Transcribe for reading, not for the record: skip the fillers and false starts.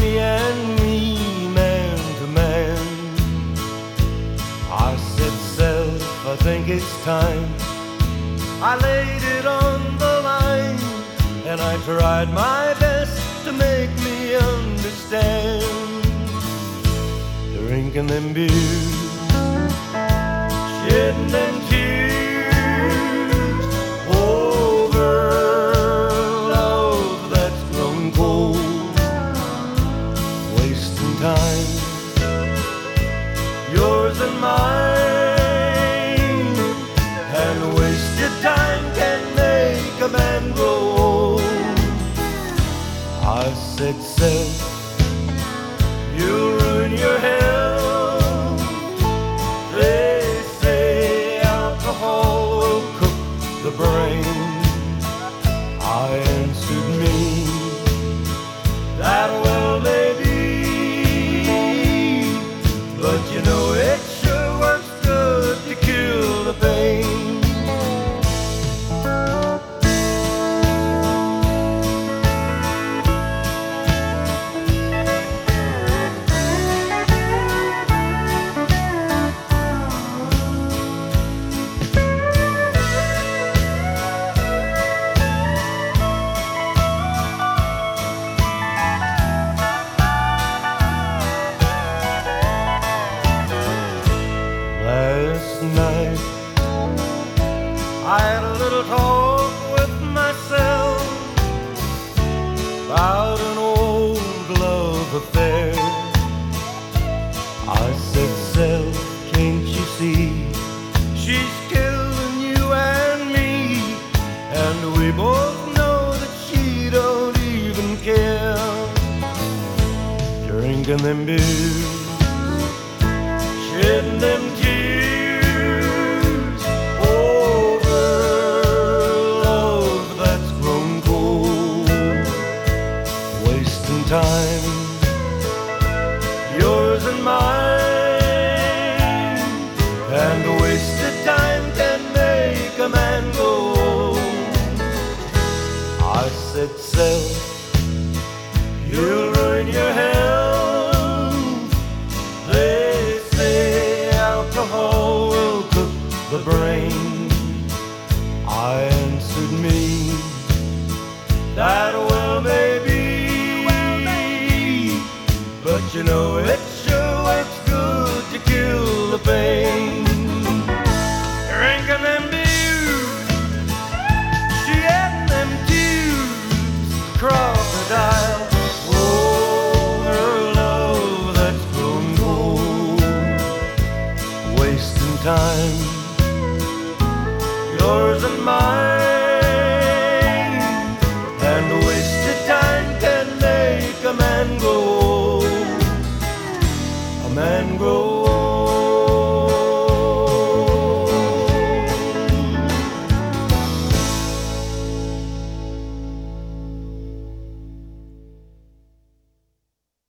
and me, man to man. I said, self, I think it's time. I laid it on the line, and I tried my best to make me understand. Drinking them beers, shedding them tears over love that's grown cold, wasting time, yours and mine, and wasted time can make a man grow old. I said, self, you'll ruin your health. They say alcohol will cook the brain. I answered me, that well may be, but you know it sure works good to kill the pain. Last night I had a little talk with myself about an old love affair. I said, self, can't you see she's killing you and me, and we both know that she don't even care. Drinking them beers, shedding them tears over love that's grown cold, wasting time, yours and mine, and wasted time can make a man go old. I said, self, you'll ruin your health. They say alcohol will cook the brain. I answered me, that well may be, but you know it sure works good to kill the pain. Drinking them beers, shedding them tears, crocodile over love that's grown cold, wasting time, yours and mine.